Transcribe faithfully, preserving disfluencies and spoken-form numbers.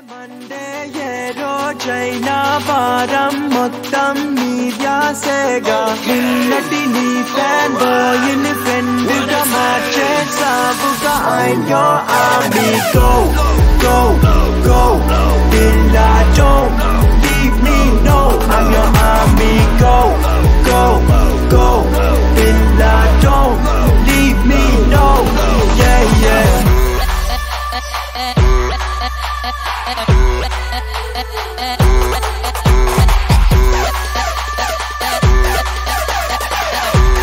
Monday ఏ రోజైనా వారం మొత్తం నీ ధ్యాసేగా నిన్నటి నీ ఫ్యాన్ బాయ్ని ఫ్రెండ్ గా మార్చేసావుగా I'm your army go go go till I don't leave me no I'm your army go go go till I don't leave me no yeah yeah Uh, uh, uh, uh, uh, uh, uh, uh, uh, uh, uh, uh, uh,